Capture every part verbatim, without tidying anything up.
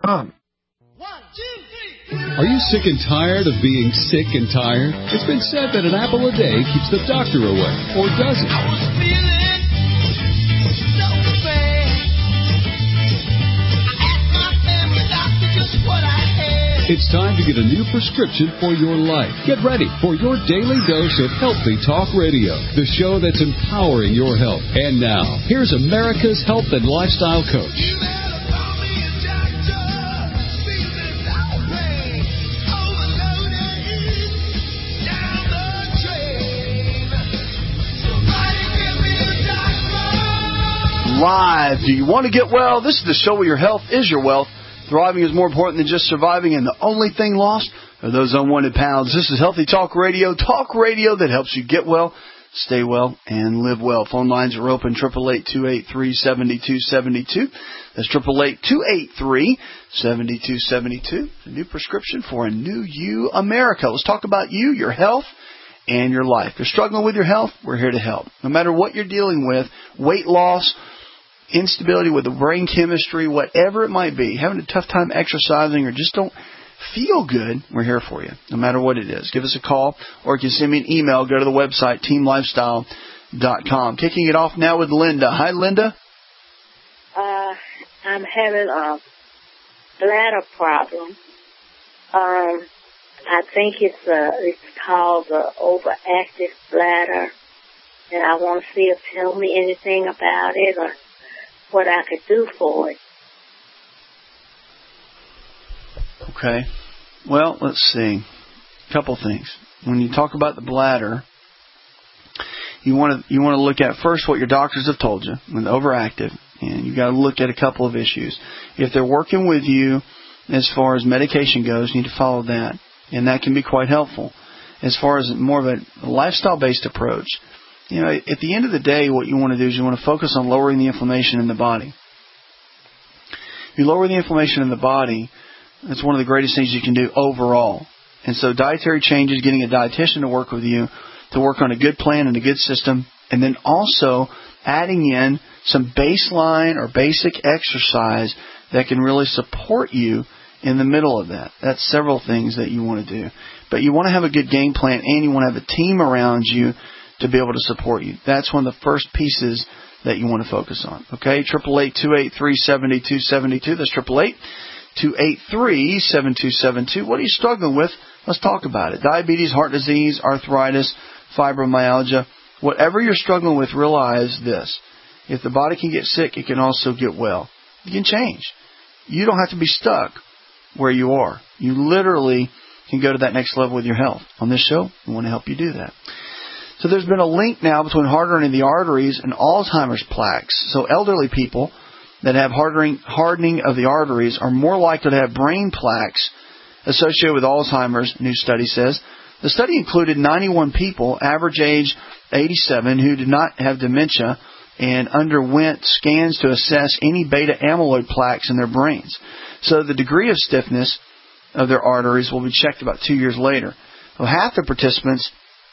com. Are you sick and tired of being sick and tired? It's been said that an apple a day keeps the doctor away, or does it? I was feeling so bad. I asked my family doctor just what I had. It's time to get a new prescription for your life. Get ready for your daily dose of Healthy Talk Radio, the show that's empowering your health. And now, here's America's health and lifestyle coach. Live. Do you want to get well? This is the show where your health is your wealth. Thriving is more important than just surviving, and the only thing lost are those unwanted pounds. This is Healthy Talk Radio, talk radio that helps you get well, stay well, and live well. Phone lines are open, eight eight eight, two eight three, seven two seven two. That's eight eight eight, two eight three, seven two seven two. A new prescription for a new you, America. Let's talk about you, your health, and your life. If you're struggling with your health, we're here to help. No matter what you're dealing with, weight loss, instability with the brain chemistry, whatever it might be, having a tough time exercising or just don't feel good, we're here for you, no matter what it is. Give us a call, or you can send me an email. Go to the website, team lifestyle dot com. Kicking it off now with Linda. Hi, Linda. Uh, I'm having a bladder problem. Um, I think it's uh, it's called the overactive bladder, and I want to see if you tell me anything about it or what I could do for it. Okay. Well, let's see. A couple things. When you talk about the bladder, you want to you want to look at first what your doctors have told you when they're overactive, and you got to look at a couple of issues. If they're working with you as far as medication goes, you need to follow that, and that can be quite helpful. As far as more of a lifestyle-based approach, you know, at the end of the day, what you want to do is you want to focus on lowering the inflammation in the body. If you lower the inflammation in the body, that's one of the greatest things you can do overall. And so dietary changes, getting a dietitian to work with you, to work on a good plan and a good system, and then also adding in some baseline or basic exercise that can really support you in the middle of that. That's several things that you want to do. But you want to have a good game plan, and you want to have a team around you to be able to support you. That's one of the first pieces that you want to focus on. Okay, eight eight eight, two eight three, seven two seven two. That's eight eight eight, two eight three, seven two seven two. What are you struggling with? Let's talk about it. Diabetes, heart disease, arthritis, fibromyalgia. Whatever you're struggling with, realize this. If the body can get sick, it can also get well. You can change. You don't have to be stuck where you are. You literally can go to that next level with your health. On this show, we want to help you do that. So there's been a link now between hardening the arteries and Alzheimer's plaques. So elderly people that have hardening, hardening of the arteries are more likely to have brain plaques associated with Alzheimer's, new study says. The study included ninety-one people, average age eighty-seven, who did not have dementia and underwent scans to assess any beta amyloid plaques in their brains. So the degree of stiffness of their arteries will be checked about two years later. Well, half the participants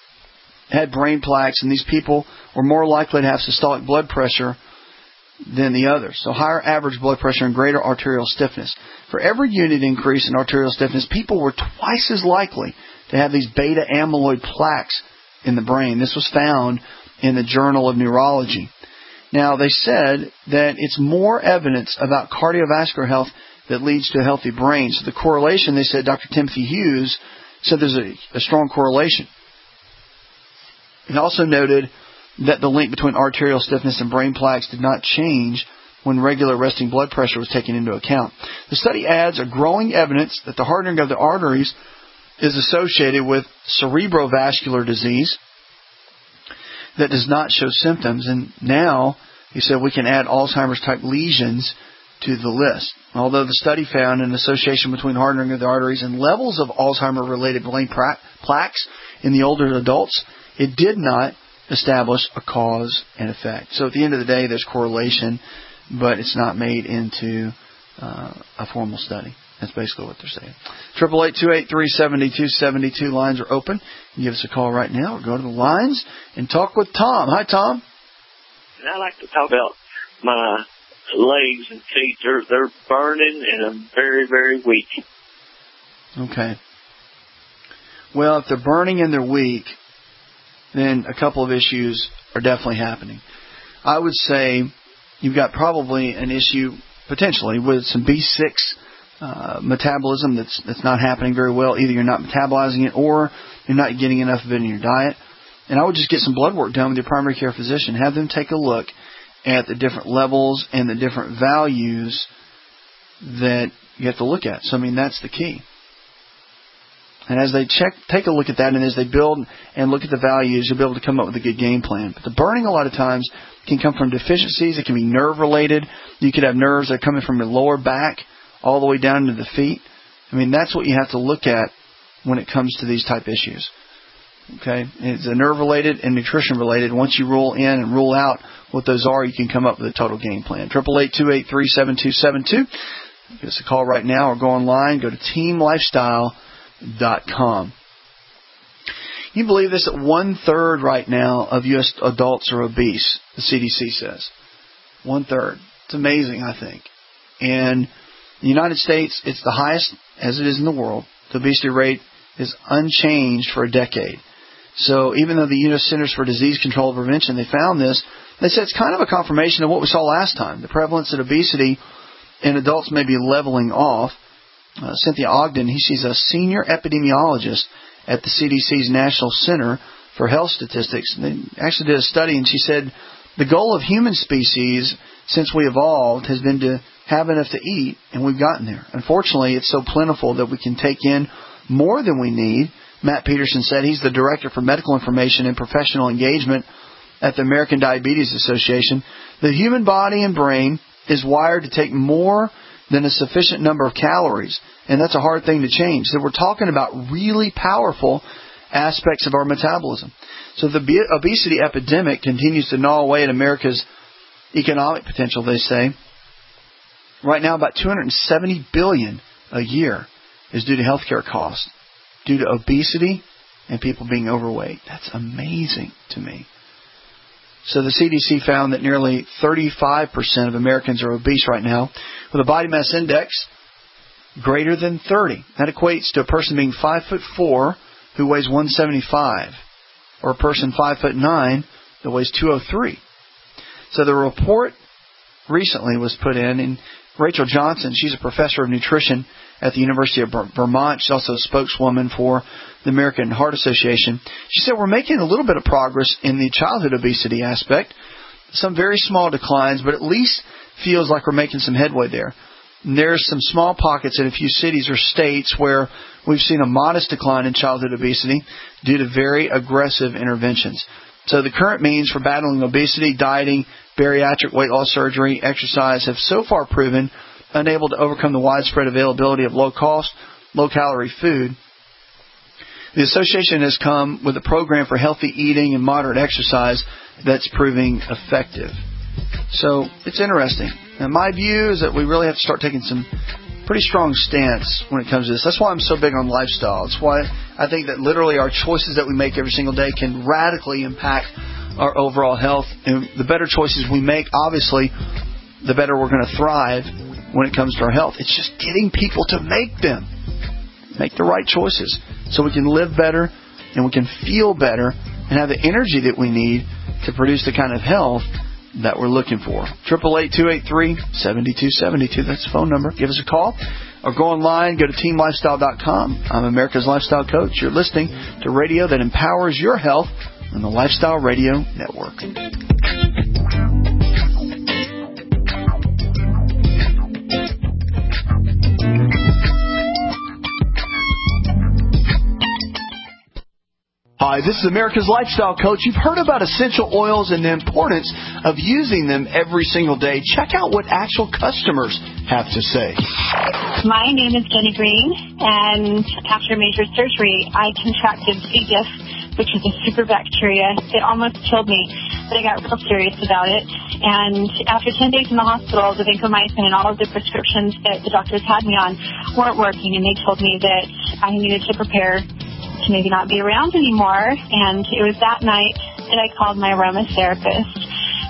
had brain plaques, and these people were more likely to have systolic blood pressure than the others. So higher average blood pressure and greater arterial stiffness. For every unit increase in arterial stiffness, people were twice as likely to have these beta amyloid plaques in the brain. This was found in the Journal of Neurology. Now, they said that it's more evidence about cardiovascular health that leads to a healthy brain. So the correlation, they said, Doctor Timothy Hughes said there's a, a strong correlation. He also noted that the link between arterial stiffness and brain plaques did not change when regular resting blood pressure was taken into account. The study adds a growing evidence that the hardening of the arteries is associated with cerebrovascular disease that does not show symptoms. And now, he said, we can add Alzheimer's-type lesions to the list. Although the study found an association between hardening of the arteries and levels of Alzheimer-related brain plaques in the older adults, it did not establish a cause and effect. So at the end of the day, there's correlation, but it's not made into uh, a formal study. That's basically what they're saying. eight eight eight, two eight three, seven two seven two. Lines are open. You give us a call right now or go to the lines and talk with Tom. Hi, Tom. I'd like to talk about my legs and feet, they're, they're burning and I'm very, very weak. Okay. Well, if they're burning and they're weak, then a couple of issues are definitely happening. I would say you've got probably an issue, potentially, with some B six uh, metabolism that's that's not happening very well. Either you're not metabolizing it or you're not getting enough of it in your diet. And I would just get some blood work done with your primary care physician. Have them take a look at the different levels and the different values that you have to look at. So, I mean, that's the key. And as they check, take a look at that, and as they build and look at the values, you'll be able to come up with a good game plan. But the burning, a lot of times, can come from deficiencies. It can be nerve-related. You could have nerves that are coming from your lower back all the way down to the feet. I mean, that's what you have to look at when it comes to these type issues. Okay? It's nerve-related and nutrition-related. Once you rule in and rule out what those are, you can come up with a total game plan. eight eight eight, two eight three, seven two seven two. Give us a call right now or go online. Go to team lifestyle dot com. You believe this, that one-third right now of U S adults are obese, the C D C says. One-third. It's amazing, I think. And in the United States, it's the highest as it is in the world. The obesity rate is unchanged for a decade. So even though the U S Centers for Disease Control and Prevention, they found this, they said it's kind of a confirmation of what we saw last time. The prevalence of obesity in adults may be leveling off. Uh, Cynthia Ogden, he, she's a senior epidemiologist at the C D C's National Center for Health Statistics. They actually did a study, and she said the goal of human species since we evolved has been to have enough to eat, and we've gotten there. Unfortunately, it's so plentiful that we can take in more than we need. Matt Peterson said, he's the Director for Medical Information and Professional Engagement at the American Diabetes Association. The human body and brain is wired to take more than a sufficient number of calories, and that's a hard thing to change. So we're talking about really powerful aspects of our metabolism. So the obesity epidemic continues to gnaw away at America's economic potential, they say. Right now, about two hundred seventy billion dollars a year is due to healthcare costs, due to obesity and people being overweight. That's amazing to me. So the C D C found that nearly thirty-five percent of Americans are obese right now, with a body mass index greater than thirty. That equates to a person being five foot four who weighs one seventy-five, or a person five foot nine that weighs two oh three. So the report recently was put in, and Rachel Johnson, she's a professor of nutrition at the University of Vermont. She's also a spokeswoman for the American Heart Association. She said we're making a little bit of progress in the childhood obesity aspect. Some very small declines, but at least feels like we're making some headway there. And there's some small pockets in a few cities or states where we've seen a modest decline in childhood obesity due to very aggressive interventions. So the current means for battling obesity, dieting, bariatric weight loss surgery, exercise have so far proven unable to overcome the widespread availability of low-cost, low-calorie food. The association has come with a program for healthy eating and moderate exercise that's proving effective. So it's interesting. And my view is that we really have to start taking some pretty strong stance when it comes to this. That's why I'm so big on lifestyle. It's why I think that literally our choices that we make every single day can radically impact our overall health. And the better choices we make, obviously, the better we're going to thrive when it comes to our health. It's just getting people to make them. Make the right choices so we can live better and we can feel better and have the energy that we need to produce the kind of health that we're looking for. eight eight eight, two eight three, seven two seven two. That's the phone number. Give us a call or go online. Go to team lifestyle dot com. I'm America's Lifestyle Coach. You're listening to radio that empowers your health on the Lifestyle Radio Network. Hi, this is America's Lifestyle Coach. You've heard about essential oils and the importance of using them every single day. Check out what actual customers have to say. My name is Jenny Green, and after major surgery, I contracted C. diff, which is a super bacteria. It almost killed me, but I got real serious about it. And after ten days in the hospital, the vancomycin and all of the prescriptions that the doctors had me on weren't working, and they told me that I needed to prepare to maybe not be around anymore. And it was that night that I called my aromatherapist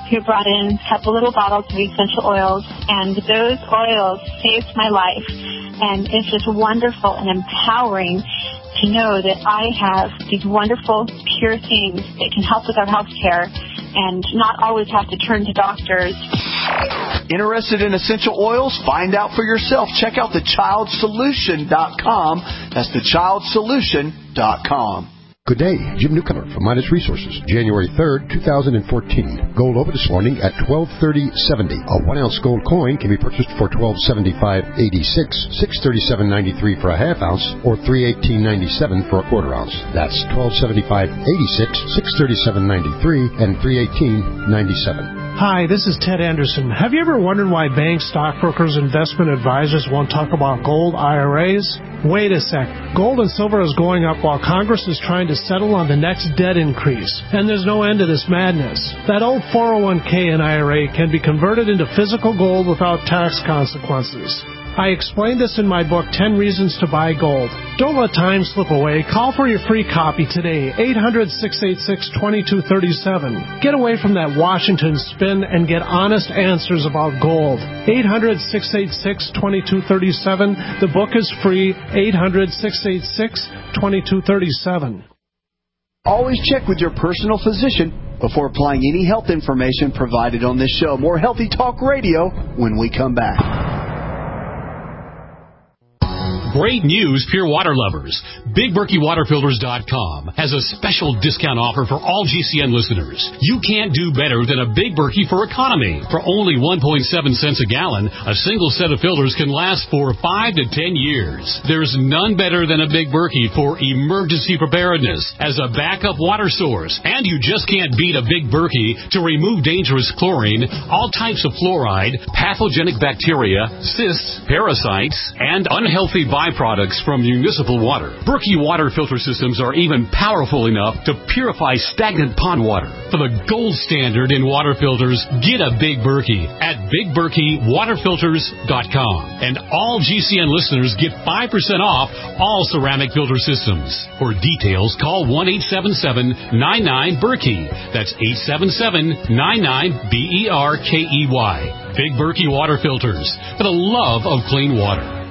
who brought in a couple little bottles of essential oils, and those oils saved my life. And it's just wonderful and empowering to know that I have these wonderful, pure things that can help with our health care and not always have to turn to doctors. Interested in essential oils? Find out for yourself. Check out the child solution dot com. That's the child solution dot com. Good day, Jim Newcomer from Midas Resources, January third, two thousand fourteen. Gold over this morning at twelve thirty seventy. A one ounce gold coin can be purchased for twelve seventy-five eighty-six, six thirty-seven ninety-three for a half ounce, or three eighteen ninety-seven for a quarter ounce. That's twelve seventy-five eighty-six, six thirty-seven ninety-three, and three eighteen ninety-seven. Hi, this is Ted Anderson. Have you ever wondered why banks, stockbrokers, investment advisors won't talk about gold I R As? Wait a sec. Gold and silver is going up while Congress is trying to settle on the next debt increase. And there's no end to this madness. That old four oh one k and I R A can be converted into physical gold without tax consequences. I explained this in my book, ten Reasons to Buy Gold. Don't let time slip away. Call for your free copy today, eight hundred, six eight six, two two three seven. Get away from that Washington spin and get honest answers about gold. eight hundred, six eight six, two two three seven. The book is free, eight hundred, six eight six, two two three seven. Always check with your personal physician before applying any health information provided on this show. More Healthy Talk Radio when we come back. Great news, pure water lovers. Big Berkey Water Filters dot com has a special discount offer for all G C N listeners. You can't do better than a Big Berkey for economy. For only one point seven cents a gallon, a single set of filters can last for five to ten years. There's none better than a Big Berkey for emergency preparedness as a backup water source. And you just can't beat a Big Berkey to remove dangerous chlorine, all types of fluoride, pathogenic bacteria, cysts, parasites, and unhealthy byproducts from municipal water. Berkey water filter systems are even powerful enough to purify stagnant pond water. For the gold standard in water filters, get a Big Berkey at Big Berkey Water Filters dot com. And all G C N listeners get five percent off all ceramic filter systems. For details, call one eight seven seven, nine nine, Berkey. That's eight seven seven, nine nine, B E R K E Y. Big Berkey Water Filters, for the love of clean water.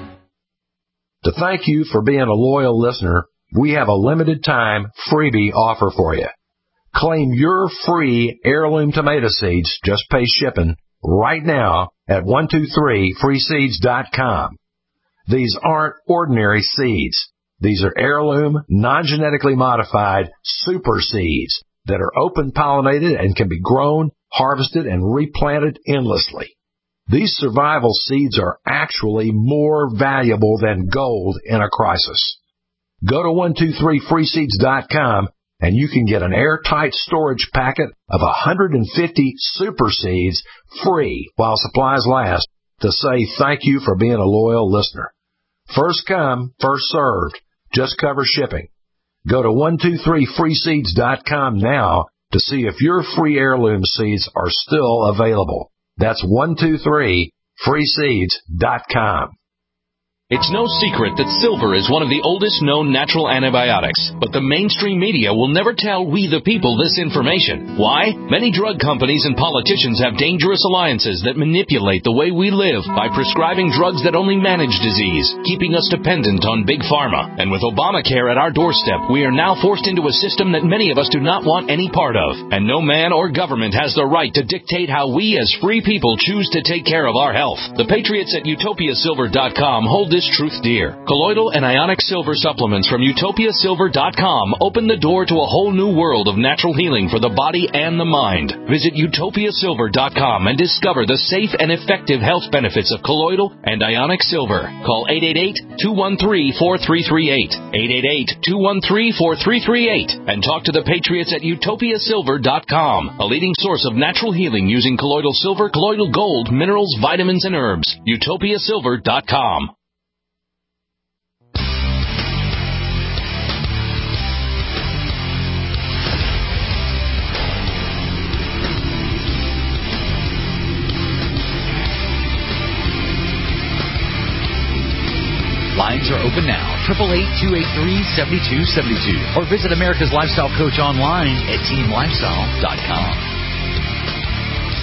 To thank you for being a loyal listener, we have a limited time freebie offer for you. Claim your free heirloom tomato seeds, just pay shipping, right now at one two three free seeds dot com. These aren't ordinary seeds. These are heirloom, non-genetically modified super seeds that are open pollinated and can be grown, harvested, and replanted endlessly. These survival seeds are actually more valuable than gold in a crisis. Go to one two three free seeds dot com and you can get an airtight storage packet of one hundred fifty super seeds free while supplies last to say thank you for being a loyal listener. First come, first served. Just cover shipping. Go to one two three free seeds dot com now to see if your free heirloom seeds are still available. That's one two three free seeds dot com. It's no secret that silver is one of the oldest known natural antibiotics, but the mainstream media will never tell we the people this information. Why? Many drug companies and politicians have dangerous alliances that manipulate the way we live by prescribing drugs that only manage disease, keeping us dependent on big pharma. And with Obamacare at our doorstep, we are now forced into a system that many of us do not want any part of. And no man or government has the right to dictate how we as free people choose to take care of our health. The patriots at utopia silver dot com hold this truth dear. Colloidal and ionic silver supplements from utopia silver dot com open the door to a whole new world of natural healing for the body and the mind. Visit utopia silver dot com and discover the safe and effective health benefits of colloidal and ionic silver. Call eight eight eight, two one three, four three three eight, eight eight eight, two one three, four three three eight, and talk to the patriots at utopia silver dot com, a leading source of natural healing using colloidal silver, colloidal gold, minerals, vitamins, and herbs. utopia silver dot com. Lines are open now, eight eight eight, two eight three, seven two seven two. Or visit America's Lifestyle Coach online at team lifestyle dot com.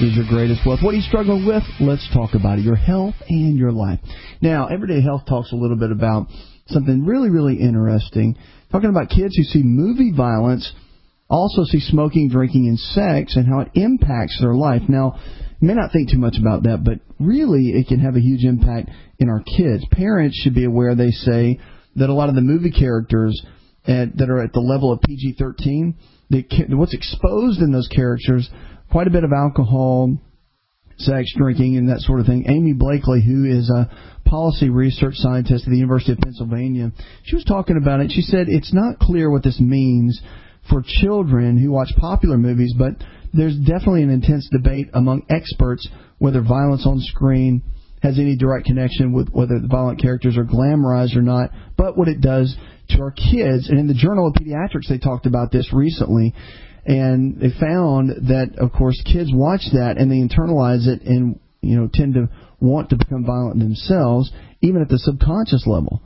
is your greatest wealth. What are you struggling with? Let's talk about it. Your health and your life. Now, Everyday Health talks a little bit about something really, really interesting. Talking about kids who see movie violence, also see smoking, drinking, and sex, and how it impacts their life. Now, you may not think too much about that, but really it can have a huge impact in our kids. Parents should be aware, they say, that a lot of the movie characters at, that are at the level of P G thirteen, they, what's exposed in those characters, quite a bit of alcohol, sex, drinking, and that sort of thing. Amy Blakely, who is a policy research scientist at the University of Pennsylvania, she was talking about it. She said it's not clear what this means for children who watch popular movies, but there's definitely an intense debate among experts whether violence on screen has any direct connection with whether the violent characters are glamorized or not, but what it does to our kids. And in the Journal of Pediatrics, they talked about this recently, and they found that, of course, kids watch that and they internalize it and, you know, tend to want to become violent themselves, even at the subconscious level.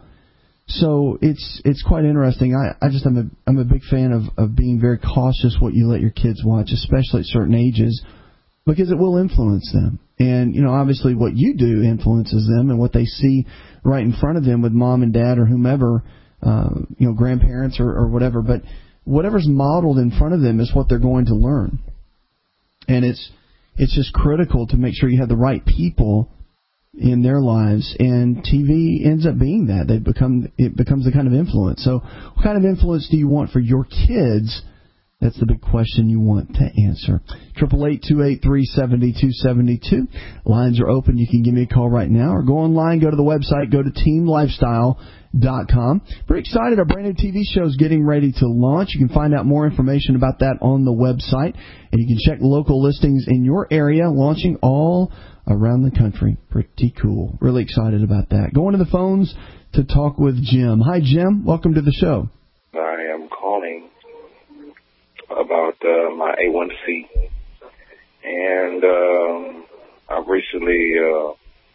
So it's it's quite interesting. I, I just I'm a I'm a big fan of, of being very cautious what you let your kids watch, especially at certain ages, because it will influence them. And, you know, obviously what you do influences them, and what they see right in front of them with mom and dad or whomever, uh, you know, grandparents or, or whatever. But whatever's modeled in front of them is what they're going to learn. And it's it's just critical to make sure you have the right people in their lives, and T V ends up being that. They become it becomes the kind of influence. So what kind of influence do you want for your kids? That's the big question you want to answer. Triple eight two eight three seventy two seventy two. Lines are open. You can give me a call right now, or go online, go to the website, go to team lifestyle dot com. Pretty excited. Our brand new T V show is getting ready to launch. You can find out more information about that on the website, and you can check local listings in your area, launching all around the country. Pretty cool. Really excited about that. Going to the phones to talk with Jim. Hi, Jim. Welcome to the show. I am calling about uh, my A one C, and um, I recently uh,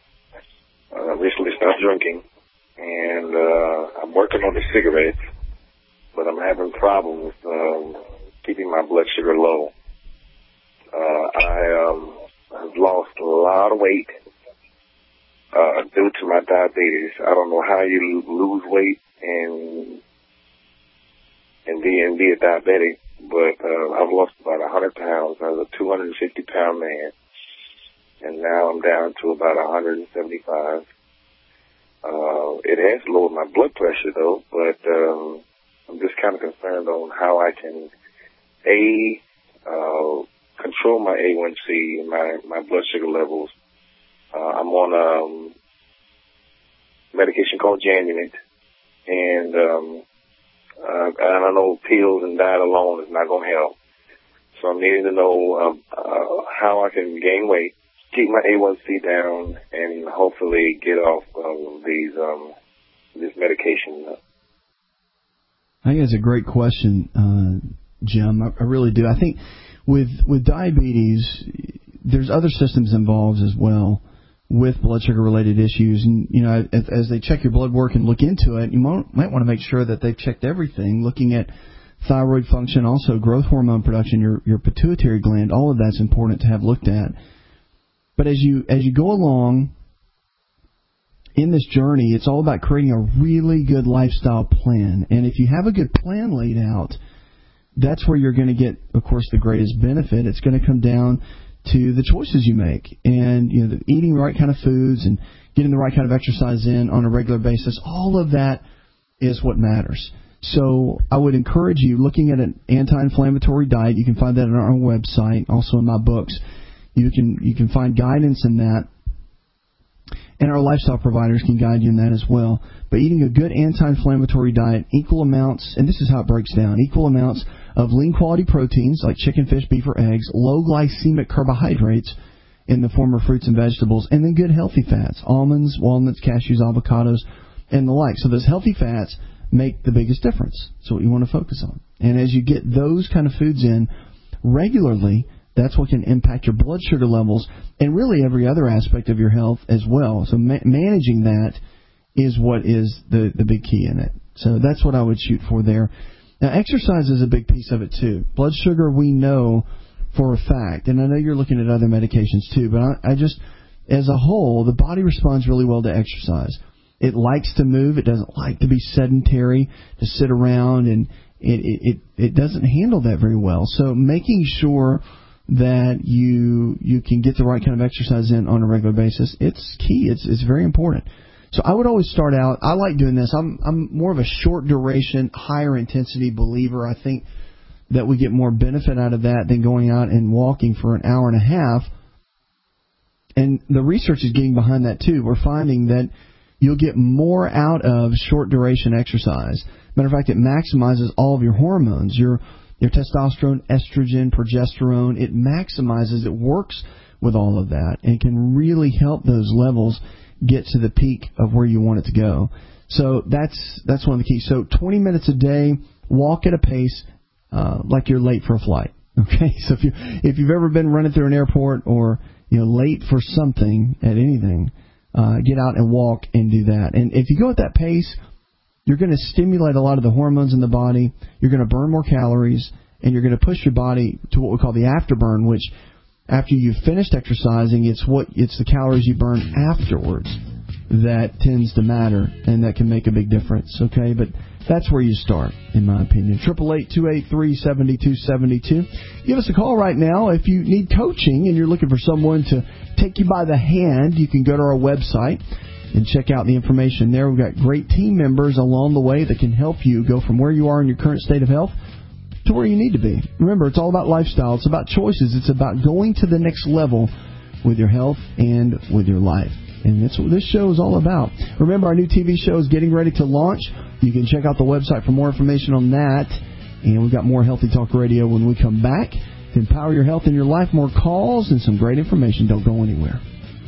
uh, recently stopped drinking, and uh, I'm working on the cigarettes, but I'm having problems um, keeping my blood sugar low. Uh, I um, I've lost a lot of weight uh, due to my diabetes. I don't know how you lose weight and and be and be a diabetic, but uh, I've lost about one hundred pounds. I was a two hundred fifty pound man, and now I'm down to about one hundred seventy-five. Uh, it has lowered my blood pressure, though, but um, I'm just kind of concerned on how I can, A, uh, control my A one C and my, my blood sugar levels. Uh, I'm on um, medication called Janumet, and um, uh, and I know pills and diet alone is not going to help. So I'm needing to know um, uh, how I can gain weight, keep my A one C down, and hopefully get off of these um, this medication. I think that's a great question, uh, Jim. I, I really do. I think with with diabetes, there's other systems involved as well with blood sugar related issues. And, you know, as, as they check your blood work and look into it, you might, might want to make sure that they've checked everything, looking at thyroid function, also growth hormone production, your your pituitary gland. All of that's important to have looked at. But as you as you go along in this journey, it's all about creating a really good lifestyle plan. And if you have a good plan laid out, that's where you're going to get, of course, the greatest benefit. It's going to come down to the choices you make, and you know, the, eating the right kind of foods and getting the right kind of exercise in on a regular basis. All of that is what matters. So I would encourage you, looking at an anti-inflammatory diet. You can find that on our website, also in my books. You can you can find guidance in that, and our lifestyle providers can guide you in that as well. But eating a good anti-inflammatory diet, equal amounts, and this is how it breaks down, equal amounts of lean quality proteins like chicken, fish, beef, or eggs, low glycemic carbohydrates in the form of fruits and vegetables, and then good healthy fats, almonds, walnuts, cashews, avocados, and the like. So those healthy fats make the biggest difference. That's what you want to focus on. And as you get those kind of foods in regularly, that's what can impact your blood sugar levels and really every other aspect of your health as well. So ma- managing that is what is the, the big key in it. So that's what I would shoot for there. Now, exercise is a big piece of it, too. Blood sugar, we know, for a fact, and I know you're looking at other medications too, but I, I just, as a whole, the body responds really well to exercise. It likes to move. It doesn't like to be sedentary, to sit around, and it, it, it, it doesn't handle that very well. So making sure that you you can get the right kind of exercise in on a regular basis, it's key. It's it's very important. So I would always start out, I like doing this. I'm I'm more of a short duration, higher intensity believer. I think that we get more benefit out of that than going out and walking for an hour and a half. And the research is getting behind that too. We're finding that you'll get more out of short duration exercise. Matter of fact, it maximizes all of your hormones, your your testosterone, estrogen, progesterone. It maximizes, it works with all of that, and can really help those levels get to the peak of where you want it to go. So that's that's one of the keys. So twenty minutes a day, walk at a pace uh, like you're late for a flight. Okay, so if you if you've ever been running through an airport or you know late for something at anything, uh, get out and walk and do that. And if you go at that pace, you're going to stimulate a lot of the hormones in the body. You're going to burn more calories, and you're going to push your body to what we call the afterburn, which after you've finished exercising, it's what it's the calories you burn afterwards that tends to matter, and that can make a big difference. Okay, but that's where you start, in my opinion. Triple eight two eight three seventy two seventy two. Give us a call right now if you need coaching and you're looking for someone to take you by the hand. You can go to our website and check out the information there. We've got great team members along the way that can help you go from where you are in your current state of health to where you need to be. Remember, it's all about lifestyle. It's about choices. It's about going to the next level with your health and with your life. And that's what this show is all about. Remember, our new T V show is getting ready to launch. You can check out the website for more information on that. And we've got more Healthy Talk Radio when we come back to empower your health and your life. More calls and some great information. Don't go anywhere.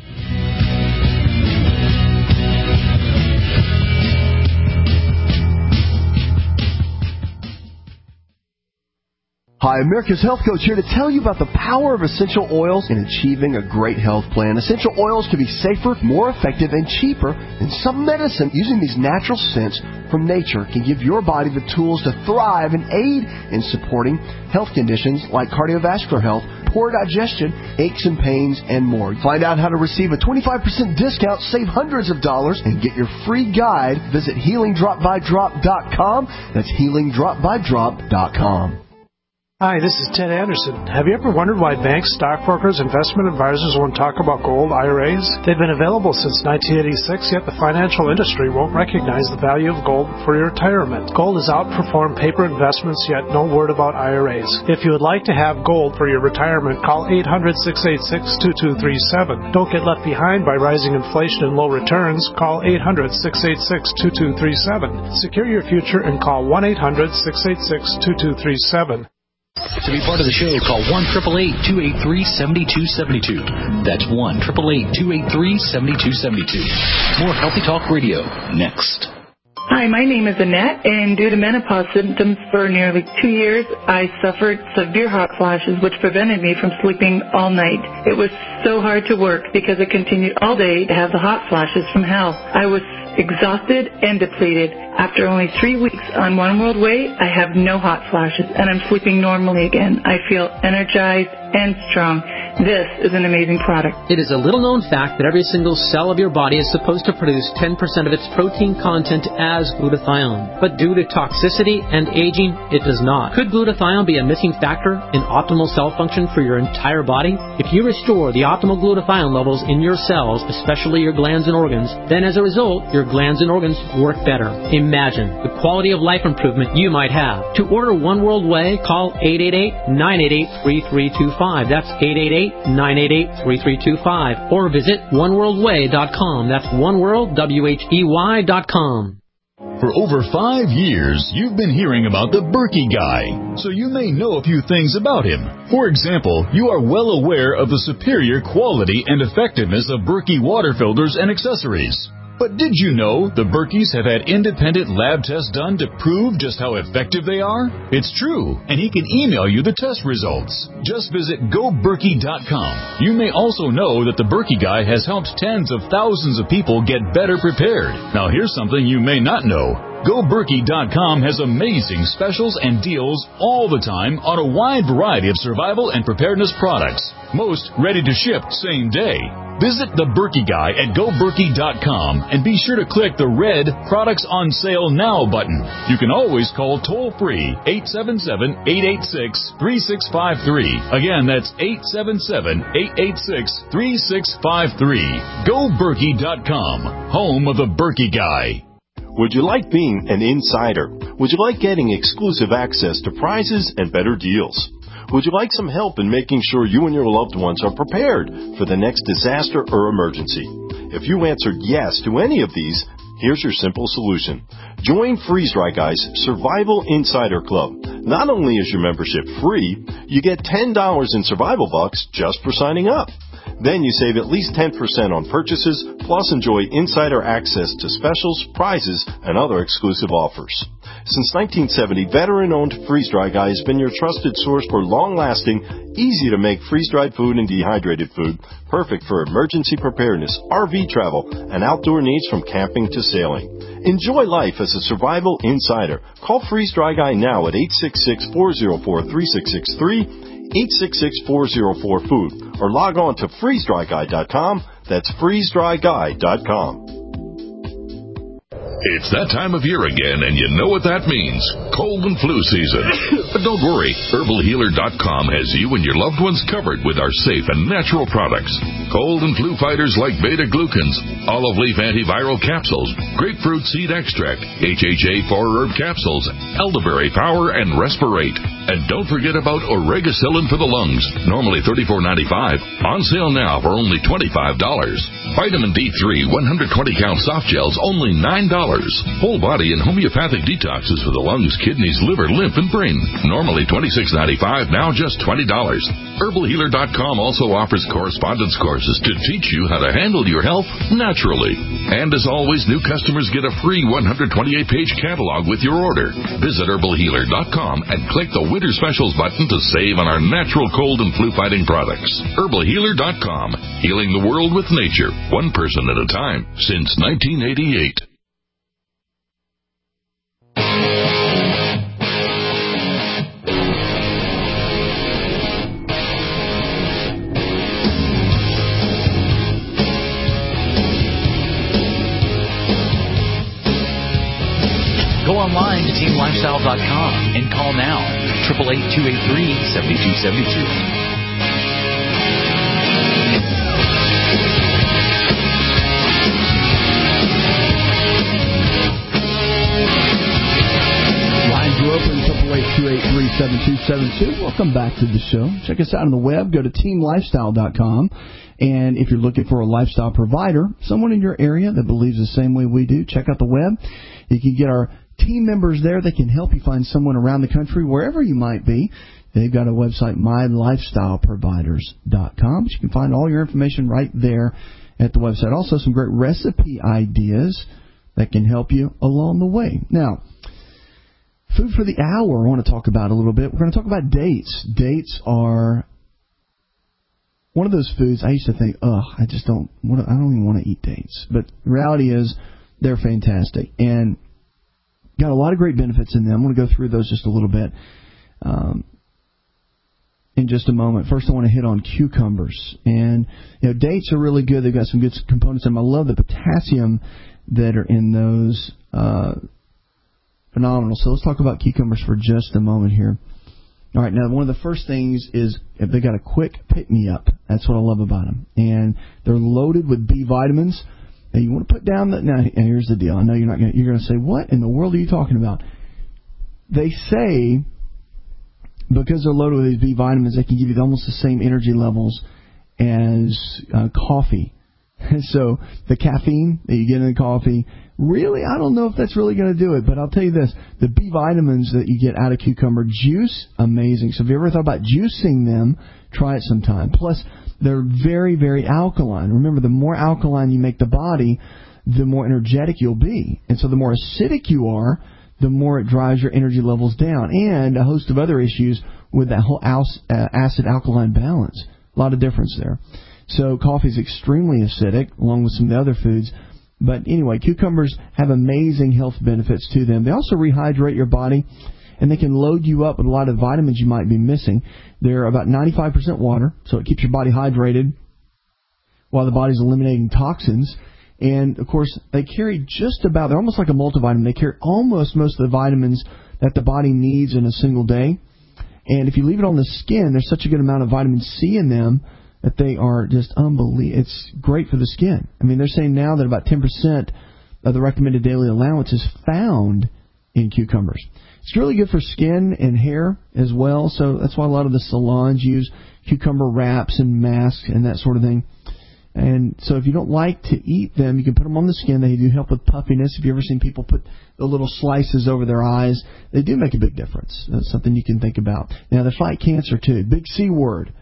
Hi, America's Health Coach here to tell you about the power of essential oils in achieving a great health plan. Essential oils can be safer, more effective, and cheaper than some medicine. Using these natural scents from nature can give your body the tools to thrive and aid in supporting health conditions like cardiovascular health, poor digestion, aches and pains, and more. Find out how to receive a twenty-five percent discount, save hundreds of dollars, and get your free guide. Visit healing drop by drop dot com. That's healing drop by drop dot com. Hi, this is Ted Anderson. Have you ever wondered why banks, stockbrokers, investment advisors won't talk about gold I R As? They've been available since nineteen eighty-six, yet the financial industry won't recognize the value of gold for your retirement. Gold has outperformed paper investments, yet no word about I R As. If you would like to have gold for your retirement, call eight hundred, six eight six, two two three seven. Don't get left behind by rising inflation and low returns. Call eight hundred, six eight six, two two three seven. Secure your future and call one eight hundred, six eight six, two two three seven. To be part of the show, call one eight eight eight, two eight three, seven two seven two. That's one eight eight eight, two eight three, seven two seven two. More Healthy Talk Radio next. Hi, my name is Annette, and due to menopause symptoms for nearly two years, I suffered severe hot flashes, which prevented me from sleeping all night. It was so hard to work because I continued all day to have the hot flashes from hell. I was exhausted and depleted. After only three weeks on One World Way, I have no hot flashes, and I'm sleeping normally again. I feel energized and strong. This is an amazing product. It is a little-known fact that every single cell of your body is supposed to produce ten percent of its protein content as glutathione. But due to toxicity and aging, it does not. Could glutathione be a missing factor in optimal cell function for your entire body? If you restore the optimal glutathione levels in your cells, especially your glands and organs, then as a result, your glands and organs work better. Imagine the quality of life improvement you might have. To order One World Way, call eight eight eight, nine eight eight, three three two five. That's eight eight eight, nine eight eight, three three two five. Or visit one world way dot com. That's oneworld, W H E Y dot com. For over five years, you've been hearing about the Berkey Guy, so you may know a few things about him. For example, you are well aware of the superior quality and effectiveness of Berkey water filters and accessories. But did you know the Berkeys have had independent lab tests done to prove just how effective they are? It's true, and he can email you the test results. Just visit go berkey dot com. You may also know that the Berkey Guy has helped tens of thousands of people get better prepared. Now here's something you may not know. Go Berkey dot com has amazing specials and deals all the time on a wide variety of survival and preparedness products. Most ready to ship same day. Visit the Berkey Guy at Go Berkey dot com and be sure to click the red Products on Sale Now button. You can always call toll-free eight seven seven, eight eight six, three six five three. Again, that's eight seven seven, eight eight six, three six five three. Go Berkey dot com, home of the Berkey Guy. Would you like being an insider? Would you like getting exclusive access to prizes and better deals? Would you like some help in making sure you and your loved ones are prepared for the next disaster or emergency? If you answered yes to any of these, here's your simple solution. Join Freeze Dry Guy's Survival Insider Club. Not only is your membership free, you get ten dollars in survival bucks just for signing up. Then you save at least ten percent on purchases, plus enjoy insider access to specials, prizes, and other exclusive offers. Since nineteen seventy, veteran-owned Freeze Dry Guy has been your trusted source for long-lasting, easy-to-make freeze-dried food and dehydrated food, perfect for emergency preparedness, R V travel, and outdoor needs from camping to sailing. Enjoy life as a survival insider. Call Freeze Dry Guy now at eight six six, four zero four, three six six three, eight six six, four zero four, food, or log on to freeze dry guy dot com. That's freeze dry guy dot com. It's that time of year again, and you know what that means. Cold and flu season. But don't worry, herbal healer dot com has you and your loved ones covered with our safe and natural products. Cold and flu fighters like beta-glucans, olive leaf antiviral capsules, grapefruit seed extract, H H A four herb capsules, elderberry power, and respirate. And don't forget about Oregacillin for the lungs, normally thirty-four ninety-five, on sale now for only twenty-five dollars. Vitamin D three one hundred twenty count soft gels, only nine dollars. Whole body and homeopathic detoxes for the lungs, kidneys, liver, lymph, and brain, normally twenty-six ninety-five, now just twenty dollars. herbal healer dot com also offers correspondence courses to teach you how to handle your health naturally. And as always, new customers get a free one hundred twenty-eight page catalog with your order. Visit herbal healer dot com and click the Winter Specials button to save on our natural cold and flu fighting products. herbal healer dot com, healing the world with nature, one person at a time, since nineteen eighty-eight. Go online to team lifestyle dot com and call now, eight eight eight, two eight three, seven two seven two. Lines are open, eight eight eight, two eight three, seven two seven two. Welcome back to the show. Check us out on the web. Go to team lifestyle dot com. And if you're looking for a lifestyle provider, someone in your area that believes the same way we do, check out the web. You can get our team members there that can help you find someone around the country, wherever you might be. They've got a website, my lifestyle providers dot com. You can find all your information right there at the website. Also, some great recipe ideas that can help you along the way. Now, food for the hour I want to talk about a little bit. We're going to talk about dates. Dates are one of those foods I used to think, ugh, I just don't, I don't even want to eat dates. But the reality is they're fantastic. And got a lot of great benefits in them. I'm going to go through those just a little bit um, in just a moment. First, I want to hit on cucumbers. And, you know, dates are really good. They've got some good components in them. I love the potassium that are in those. Uh, phenomenal. So let's talk about cucumbers for just a moment here. All right, now one of the first things is if they got a quick pick-me-up. That's what I love about them. And they're loaded with B vitamins. And you want to put down the... Now, here's the deal. I know you're not going to... You're going to say, what in the world are you talking about? They say because they're loaded with these B vitamins, they can give you almost the same energy levels as uh, coffee. So the caffeine that you get in the coffee, really, I don't know if that's really going to do it. But I'll tell you this. The B vitamins that you get out of cucumber juice, amazing. So if you ever thought about juicing them, try it sometime. Plus, they're very, very alkaline. Remember, the more alkaline you make the body, the more energetic you'll be. And so the more acidic you are, the more it drives your energy levels down. And a host of other issues with that whole acid-alkaline balance. A lot of difference there. So coffee is extremely acidic, along with some of the other foods. But anyway, cucumbers have amazing health benefits to them. They also rehydrate your body, and they can load you up with a lot of vitamins you might be missing. They're about ninety-five percent water, so it keeps your body hydrated while the body's eliminating toxins. And, of course, they carry just about, they're almost like a multivitamin. They carry almost most of the vitamins that the body needs in a single day. And if you leave it on the skin, there's such a good amount of vitamin C in them that they are just unbelievable. It's great for the skin. I mean, they're saying now that about ten percent of the recommended daily allowance is found in cucumbers. It's really good for skin and hair as well, so that's why a lot of the salons use cucumber wraps and masks and that sort of thing. And so if you don't like to eat them, you can put them on the skin. They do help with puffiness. If you've ever seen people put the little slices over their eyes, they do make a big difference. That's something you can think about. Now, they fight cancer, too. Big C word.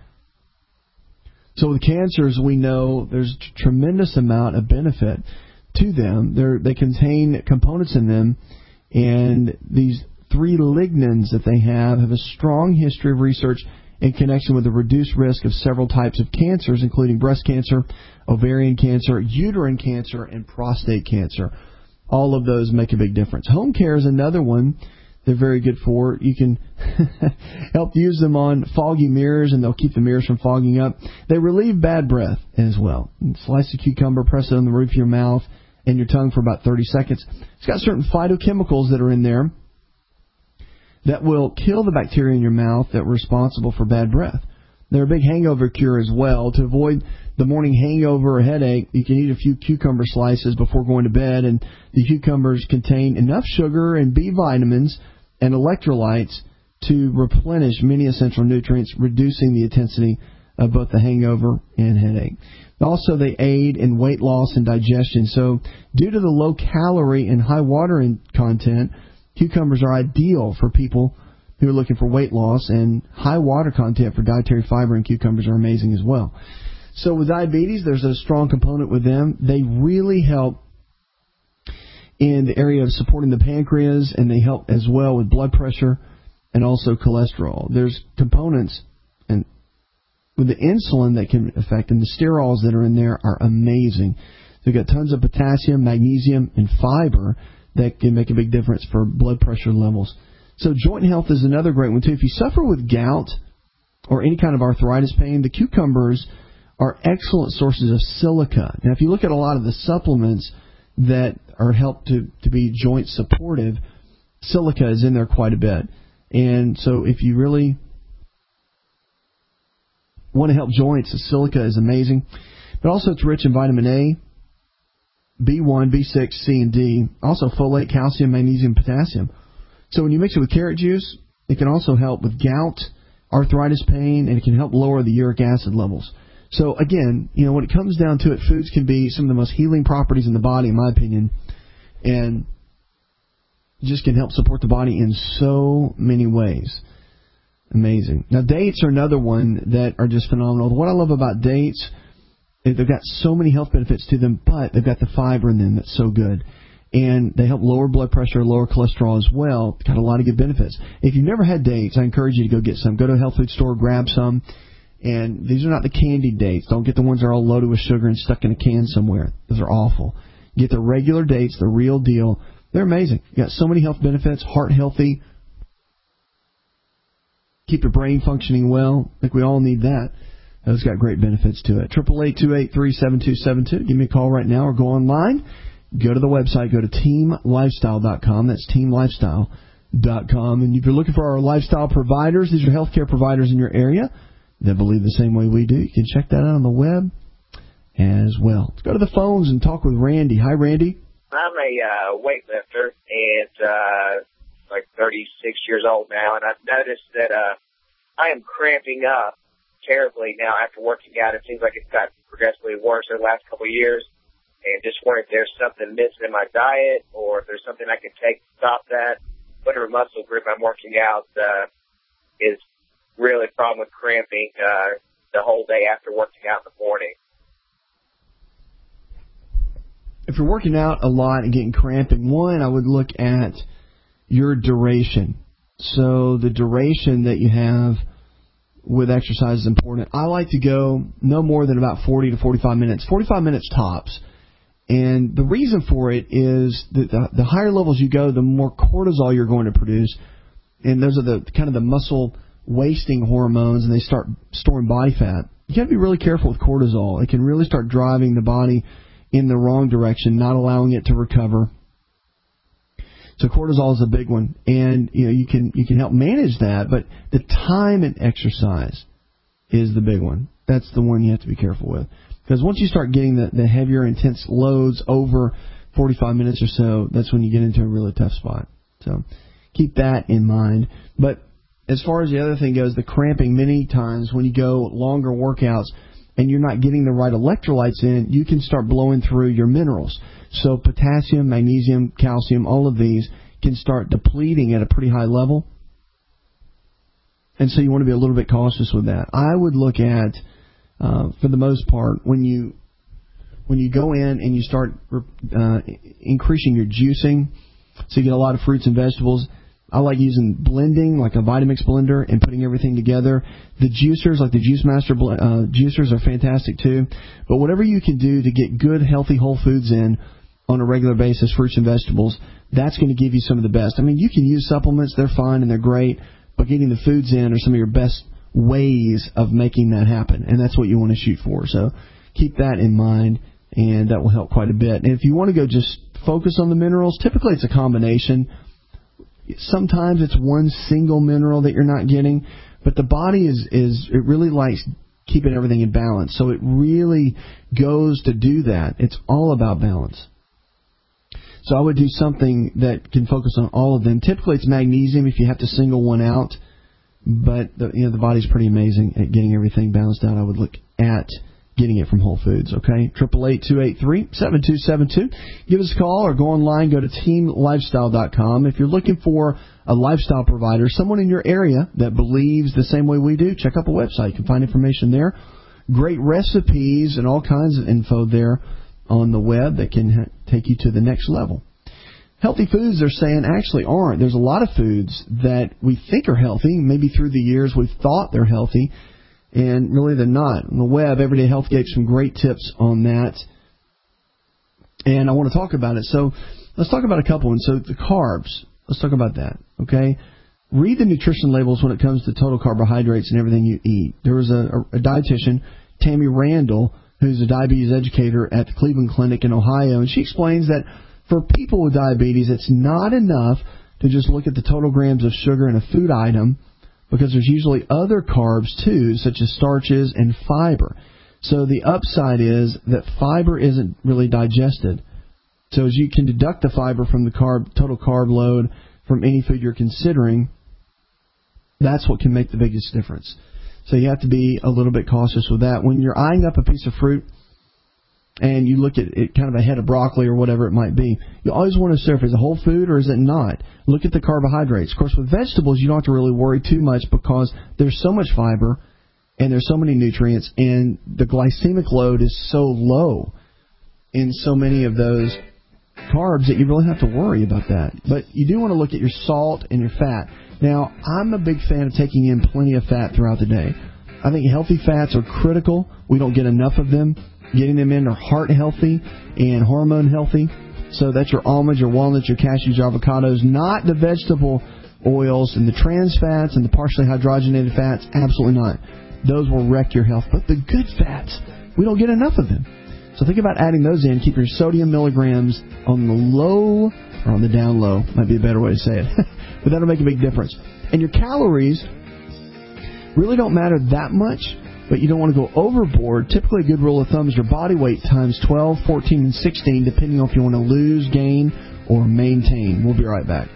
So with cancers, we know there's a tremendous amount of benefit to them. They're, they contain components in them, and these three lignans that they have have a strong history of research in connection with the reduced risk of several types of cancers, including breast cancer, ovarian cancer, uterine cancer, and prostate cancer. All of those make a big difference. Home care is another one they're very good for. You can help use them on foggy mirrors, and they'll keep the mirrors from fogging up. They relieve bad breath as well. Slice a cucumber, press it on the roof of your mouth and your tongue for about thirty seconds. It's got certain phytochemicals that are in there that will kill the bacteria in your mouth that are responsible for bad breath. They're a big hangover cure as well. To avoid the morning hangover or headache, you can eat a few cucumber slices before going to bed, and the cucumbers contain enough sugar and B vitamins and electrolytes to replenish many essential nutrients, reducing the intensity of both the hangover and headache. Also, they aid in weight loss and digestion. So due to the low calorie and high water in content, cucumbers are ideal for people who are looking for weight loss, and high water content for dietary fiber in cucumbers are amazing as well. So with diabetes, there's a strong component with them. They really help in the area of supporting the pancreas, and they help as well with blood pressure and also cholesterol. There's components and with the insulin that can affect, and the sterols that are in there are amazing. They've got tons of potassium, magnesium, and fiber that can make a big difference for blood pressure levels. So joint health is another great one, too. If you suffer with gout or any kind of arthritis pain, the cucumbers are excellent sources of silica. Now, if you look at a lot of the supplements that are helped to, to be joint supportive, silica is in there quite a bit. And so if you really want to help joints, the silica is amazing. But also it's rich in vitamin A, B one, B six, C, and D. Also folate, calcium, magnesium, potassium. So when you mix it with carrot juice, it can also help with gout, arthritis pain, and it can help lower the uric acid levels. So again, you know, when it comes down to it, foods can be some of the most healing properties in the body, in my opinion, and just can help support the body in so many ways. Amazing. Now, dates are another one that are just phenomenal. What I love about dates, they've got so many health benefits to them, but they've got the fiber in them that's so good. And they help lower blood pressure, lower cholesterol as well. Got a lot of good benefits. If you've never had dates, I encourage you to go get some. Go to a health food store, grab some. And these are not the candied dates. Don't get the ones that are all loaded with sugar and stuck in a can somewhere. Those are awful. Get the regular dates, the real deal. They're amazing. You got so many health benefits. Heart healthy. Keep your brain functioning well. I think we all need that. Those got great benefits to it. eight eight eight, two eight three, seven two seven two. Give me a call right now or go online. Go to the website. Go to team lifestyle dot com. That's team lifestyle dot com. And if you're looking for our lifestyle providers, these are healthcare providers in your area that believe the same way we do. You can check that out on the web as well. Let's go to the phones and talk with Randy. Hi, Randy. I'm a uh, weightlifter, and uh, like thirty-six years old now, and I've noticed that uh, I am cramping up terribly now after working out. It seems like it's gotten progressively worse in the last couple of years, and just wondering if there's something missing in my diet or if there's something I can take to stop that. Whatever muscle group I'm working out uh, is really a problem with cramping uh, the whole day after working out in the morning. If you're working out a lot and getting cramping, one, I would look at your duration. So the duration that you have with exercise is important. I like to go no more than about forty to forty-five minutes, forty-five minutes tops. And the reason for it is that the, the higher levels you go, the more cortisol you're going to produce. And those are the kind of the muscle wasting hormones, and they start storing body fat. You got to be really careful with cortisol. It can really start driving the body in the wrong direction, not allowing it to recover. So cortisol is a big one, and you know you can you can help manage that, but the time and exercise is the big one. That's the one you have to be careful with, because once you start getting the, the heavier, intense loads over forty-five minutes or so, that's when you get into a really tough spot. So keep that in mind. But as far as the other thing goes, the cramping, many times when you go longer workouts and you're not getting the right electrolytes in, you can start blowing through your minerals. So potassium, magnesium, calcium, all of these can start depleting at a pretty high level. And so you want to be a little bit cautious with that. I would look at, uh, for the most part, when you when you go in and you start uh, increasing your juicing, so you get a lot of fruits and vegetables, I like using blending, like a Vitamix blender, and putting everything together. The juicers, like the Juice Master uh, juicers, are fantastic too. But whatever you can do to get good, healthy whole foods in on a regular basis, fruits and vegetables, that's going to give you some of the best. I mean, you can use supplements, they're fine and they're great, but getting the foods in are some of your best ways of making that happen, and that's what you want to shoot for. So keep that in mind, and that will help quite a bit. And if you want to go just focus on the minerals, typically it's a combination. Sometimes it's one single mineral that you're not getting, but the body is, is it really likes keeping everything in balance. So it really goes to do that. It's all about balance. So I would do something that can focus on all of them. Typically it's magnesium if you have to single one out, but the, you know, the body's pretty amazing at getting everything balanced out. I would look at getting it from Whole Foods, okay? eight eight eight, two eight three, seven two seven two. Give us a call or go online, go to team lifestyle dot com. If you're looking for a lifestyle provider, someone in your area that believes the same way we do, check out the website. You can find information there. Great recipes and all kinds of info there on the web that can ha- take you to the next level. Healthy foods, they're saying, actually aren't. There's a lot of foods that we think are healthy. Maybe through the years we've thought they're healthy, and really they're not. On the web, Everyday Health gave some great tips on that, and I want to talk about it. So let's talk about a couple ones. So the carbs, let's talk about that, okay? Read the nutrition labels when it comes to total carbohydrates and everything you eat. There was a, a, a dietitian, Tammy Randall, who's a diabetes educator at the Cleveland Clinic in Ohio, and she explains that for people with diabetes, it's not enough to just look at the total grams of sugar in a food item, because there's usually other carbs too, such as starches and fiber. So the upside is that fiber isn't really digested. So as you can deduct the fiber from the carb total carb load from any food you're considering, that's what can make the biggest difference. So you have to be a little bit cautious with that. When you're eyeing up a piece of fruit and you look at it, kind of a head of broccoli or whatever it might be, you always want to say if it's a whole food or is it not. Look at the carbohydrates. Of course, with vegetables, you don't have to really worry too much because there's so much fiber and there's so many nutrients, and the glycemic load is so low in so many of those carbs that you really have to worry about that. But you do want to look at your salt and your fat. Now, I'm a big fan of taking in plenty of fat throughout the day. I think healthy fats are critical. We don't get enough of them. Getting them in are heart healthy and hormone healthy. So that's your almonds, your walnuts, your cashews, your avocados, not the vegetable oils and the trans fats and the partially hydrogenated fats. Absolutely not. Those will wreck your health. But the good fats, we don't get enough of them. So think about adding those in. Keep your sodium milligrams on the low, or on the down low, might be a better way to say it. But that'll make a big difference. And your calories really don't matter that much, but you don't want to go overboard. Typically, a good rule of thumb is your body weight times twelve, fourteen, and sixteen, depending on if you want to lose, gain, or maintain. We'll be right back.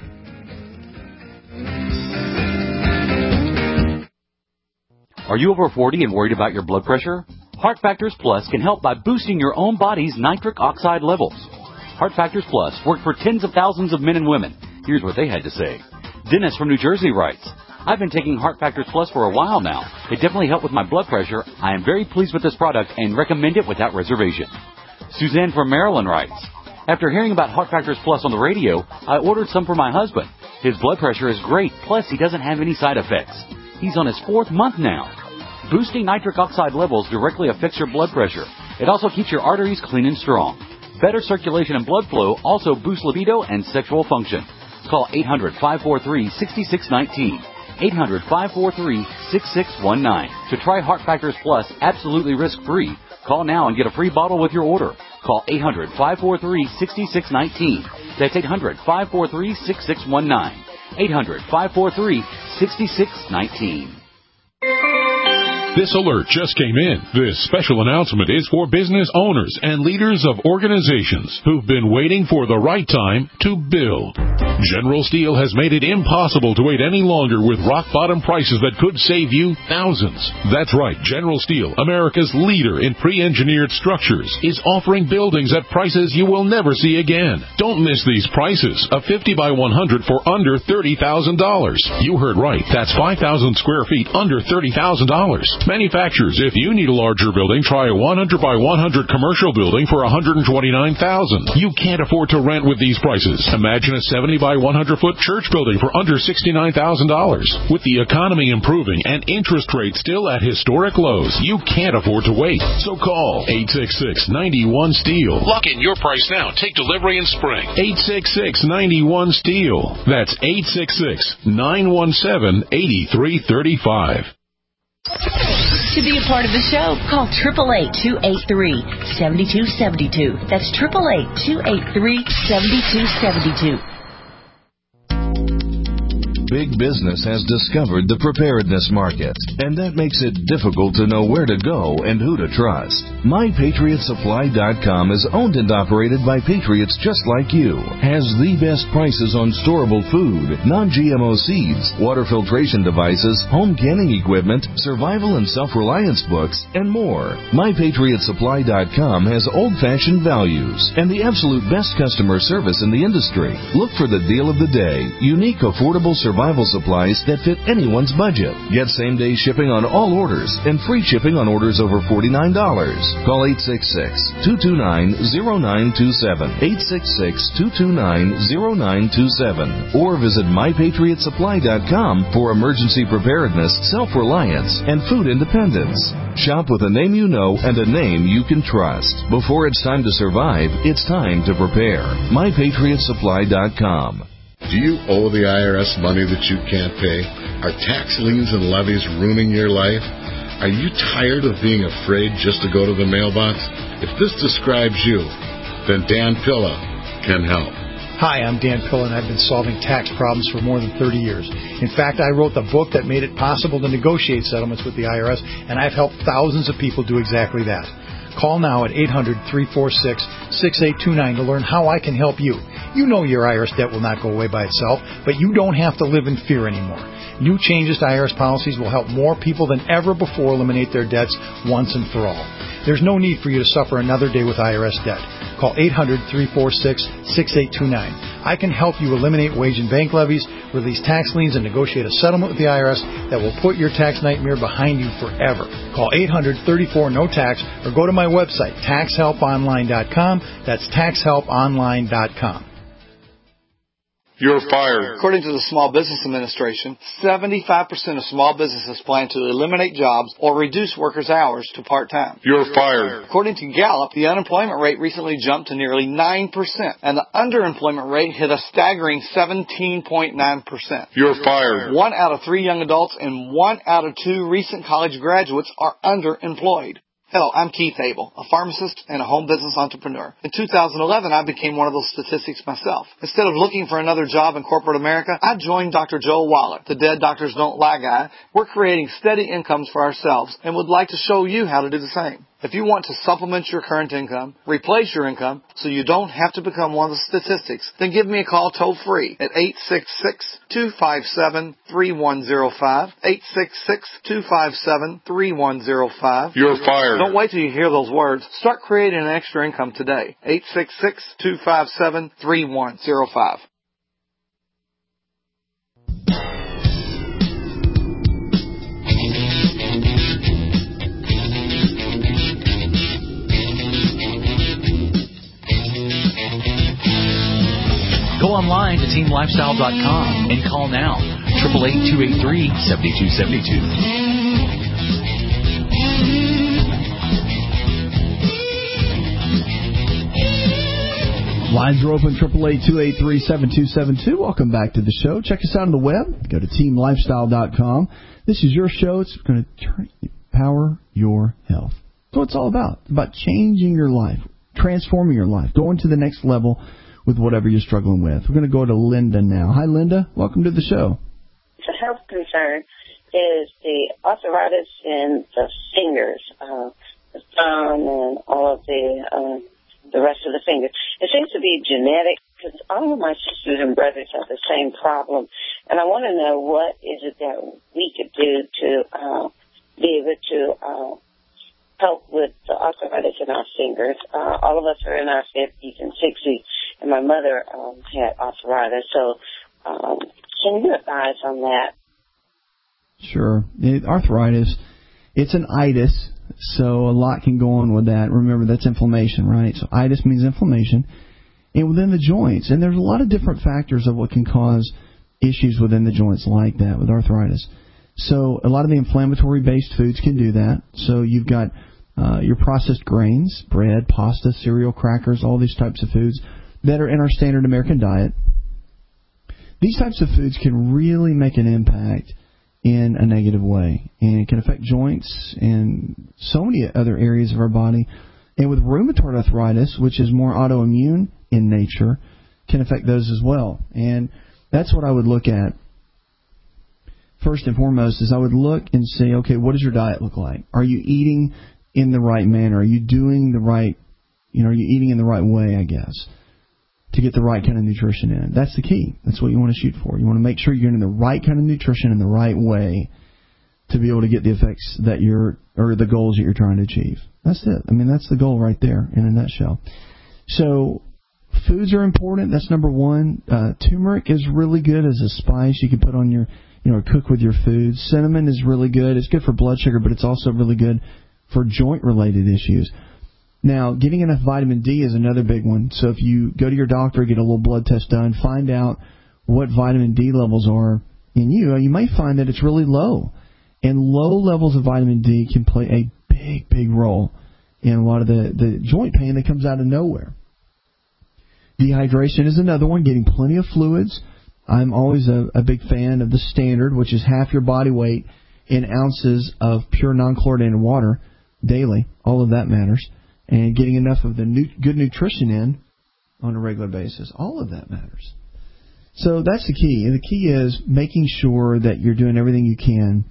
Are you over forty and worried about your blood pressure? Heart Factors Plus can help by boosting your own body's nitric oxide levels. Heart Factors Plus worked for tens of thousands of men and women. Here's what they had to say. Dennis from New Jersey writes, I've been taking Heart Factors Plus for a while now. It definitely helped with my blood pressure. I am very pleased with this product and recommend it without reservation. Suzanne from Maryland writes, after hearing about Heart Factors Plus on the radio, I ordered some for my husband. His blood pressure is great, plus he doesn't have any side effects. He's on his fourth month now. Boosting nitric oxide levels directly affects your blood pressure. It also keeps your arteries clean and strong. Better circulation and blood flow also boosts libido and sexual function. Call eight hundred, five four three, six six one nine. eight hundred, five four three, six six one nine. To try Heart Factors Plus absolutely risk-free, call now and get a free bottle with your order. Call eight hundred, five four three, six six one nine. That's eight hundred, five four three, six six one nine. eight hundred, five four three, six six one nine. This alert just came in. This special announcement is for business owners and leaders of organizations who've been waiting for the right time to build. General Steel has made it impossible to wait any longer with rock-bottom prices that could save you thousands. That's right. General Steel, America's leader in pre-engineered structures, is offering buildings at prices you will never see again. Don't miss these prices. A fifty by one hundred for under thirty thousand dollars. You heard right. That's five thousand square feet under thirty thousand dollars. Manufacturers, if you need a larger building, try a one hundred by one hundred commercial building for one hundred twenty-nine thousand dollars. You can't afford to rent with these prices. Imagine a seventy by one hundred foot church building for under sixty-nine thousand dollars. With the economy improving and interest rates still at historic lows, you can't afford to wait. So call eight six six, nine one, STEEL. Lock in your price now. Take delivery in spring. eight six six, nine one, STEEL. That's eight six six, nine one seven, eight three three five. To be a part of the show, call eight eight eight, two eight three, seven two seven two. That's eight eight eight, two eight three, seven two seven two. Big business has discovered the preparedness market, and that makes it difficult to know where to go and who to trust. My Patriot Supply dot com is owned and operated by patriots just like you, has the best prices on storable food, non-G M O seeds, water filtration devices, home canning equipment, survival and self-reliance books, and more. My Patriot Supply dot com has old-fashioned values and the absolute best customer service in the industry. Look for the deal of the day, unique, affordable survival supplies that fit anyone's budget. Get same-day shipping on all orders and free shipping on orders over forty-nine dollars. Call eight six six, two two nine, zero nine two seven, eight six six, two two nine, zero nine two seven, or visit My Patriot Supply dot com for emergency preparedness, self-reliance, and food independence. Shop with a name you know and a name you can trust. Before it's time to survive, it's time to prepare. My Patriot Supply dot com. Do you owe the I R S money that you can't pay? Are tax liens and levies ruining your life? Are you tired of being afraid just to go to the mailbox? If this describes you, then Dan Pilla can help. Hi, I'm Dan Pilla, and I've been solving tax problems for more than thirty years. In fact, I wrote the book that made it possible to negotiate settlements with the I R S, and I've helped thousands of people do exactly that. Call now at eight hundred, three four six, six eight two nine to learn how I can help you. You know your I R S debt will not go away by itself, but you don't have to live in fear anymore. New changes to I R S policies will help more people than ever before eliminate their debts once and for all. There's no need for you to suffer another day with I R S debt. Call eight hundred, three four six, six eight two nine. I can help you eliminate wage and bank levies, release tax liens, and negotiate a settlement with the I R S that will put your tax nightmare behind you forever. Call eight hundred, three four, N O T A X or go to my website, tax help online dot com. That's tax help online dot com. You're fired. According to the Small Business Administration, seventy-five percent of small businesses plan to eliminate jobs or reduce workers' hours to part-time. You're fired. According to Gallup, the unemployment rate recently jumped to nearly nine percent, and the underemployment rate hit a staggering seventeen point nine percent. You're fired. One out of three young adults and one out of two recent college graduates are underemployed. Hello, I'm Keith Abel, a pharmacist and a home business entrepreneur. In two thousand eleven, I became one of those statistics myself. Instead of looking for another job in corporate America, I joined Doctor Joel Waller, the Dead Doctors Don't Lie guy. We're creating steady incomes for ourselves and would like to show you how to do the same. If you want to supplement your current income, replace your income so you don't have to become one of the statistics, then give me a call toll free at eight six six, two five seven, three one zero five, eight six six, two five seven, three one zero five. You're fired. Don't wait till you hear those words. Start creating an extra income today. eight six six, two five seven, three one zero five. Go online to team lifestyle dot com and call now, eight eight eight, two eight three, seven two seven two. Lines are open, eight eight eight, two eight three, seven two seven two. Welcome back to the show. Check us out on the web. Go to team lifestyle dot com. This is your show. It's going to turn, power your health. That's what it's all about. It's about changing your life, transforming your life, going to the next level with whatever you're struggling with. We're going to go to Linda now. Hi, Linda. Welcome to the show. The health concern is the arthritis in the fingers, uh, the thumb, and all of the uh, the rest of the fingers. It seems to be genetic because all of my sisters and brothers have the same problem, and I want to know what is it that we could do to uh, be able to uh, help with the arthritis in our fingers. Uh, all of us are in our fifties and sixties, and my mother um, had arthritis, so um, can you advise on that? Sure. It, arthritis, it's an itis, so a lot can go on with that. Remember, that's inflammation, right? So itis means inflammation. And within the joints, and there's a lot of different factors of what can cause issues within the joints like that with arthritis. So a lot of the inflammatory-based foods can do that. So you've got uh, your processed grains, bread, pasta, cereal, crackers, all these types of foods that are in our standard American diet. These types of foods can really make an impact in a negative way, and it can affect joints and so many other areas of our body. And with rheumatoid arthritis, which is more autoimmune in nature, can affect those as well. And that's what I would look at. First and foremost is I would look and say, okay, what does your diet look like? Are you eating in the right manner? Are you doing the right, you know, are you eating in the right way, I guess, to get the right kind of nutrition in? That's the key. That's what you want to shoot for. You want to make sure you're getting the right kind of nutrition in the right way to be able to get the effects that you're, or the goals that you're trying to achieve. That's it. I mean, that's the goal right there in a nutshell. So foods are important. That's number one. Uh, turmeric is really good as a spice you can put on your, you know, cook with your food. Cinnamon is really good. It's good for blood sugar, but it's also really good for joint-related issues. Now, getting enough vitamin D is another big one. So if you go to your doctor, get a little blood test done, find out what vitamin D levels are in you, you may find that it's really low. And low levels of vitamin D can play a big, big role in a lot of the, the joint pain that comes out of nowhere. Dehydration is another one, getting plenty of fluids. I'm always a, a big fan of the standard, which is half your body weight in ounces of pure non-chlorinated water daily. All of that matters. And getting enough of the nu- good nutrition in on a regular basis. All of that matters. So that's the key. And the key is making sure that you're doing everything you can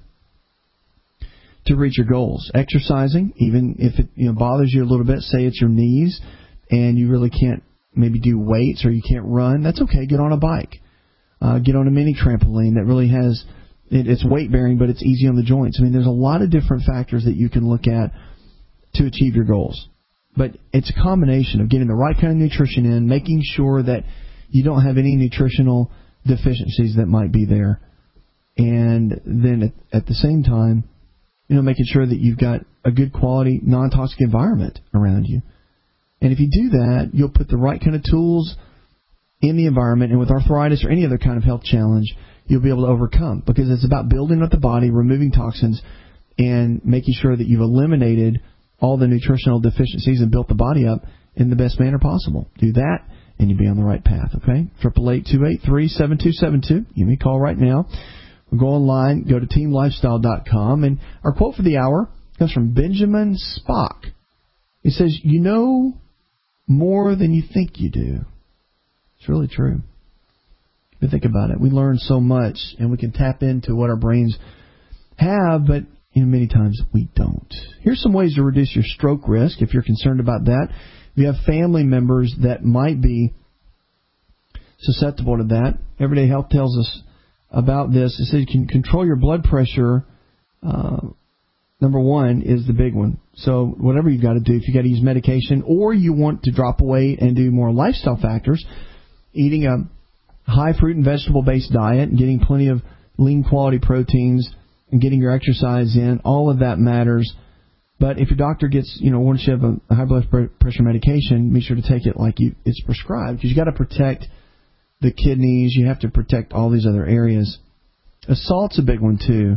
to reach your goals. Exercising, even if it you know bothers you a little bit, say it's your knees and you really can't maybe do weights or you can't run, that's okay. Get on a bike. Uh, get on a mini trampoline that really has, it, it's weight bearing, but it's easy on the joints. I mean, there's a lot of different factors that you can look at to achieve your goals. But it's a combination of getting the right kind of nutrition in, making sure that you don't have any nutritional deficiencies that might be there, and then at, at the same time, you know, making sure that you've got a good quality, non-toxic environment around you. And if you do that, you'll put the right kind of tools in the environment, and with arthritis or any other kind of health challenge, you'll be able to overcome, because it's about building up the body, removing toxins, and making sure that you've eliminated all the nutritional deficiencies and built the body up in the best manner possible. Do that, and you'll be on the right path, okay? eight eight eight, two eight three, seven two seven two. Give me a call right now. We'll go online, go to team lifestyle dot com, and our quote for the hour comes from Benjamin Spock. He says, you know more than you think you do. It's really true. If you think about it, we learn so much, and we can tap into what our brains have, but you know, many times we don't. Here's some ways to reduce your stroke risk if you're concerned about that. If you have family members that might be susceptible to that, Everyday Health tells us about this. It says you can control your blood pressure. Uh, number one is the big one. So whatever you've got to do, if you've got to use medication or you want to drop weight and do more lifestyle factors, eating a high fruit and vegetable-based diet and getting plenty of lean quality proteins and getting your exercise in, all of that matters. But if your doctor gets, you know, wants you to have a high blood pressure medication, make sure to take it like you, it's prescribed, because you've got to protect the kidneys. You have to protect all these other areas. Uh, salt's a big one, too.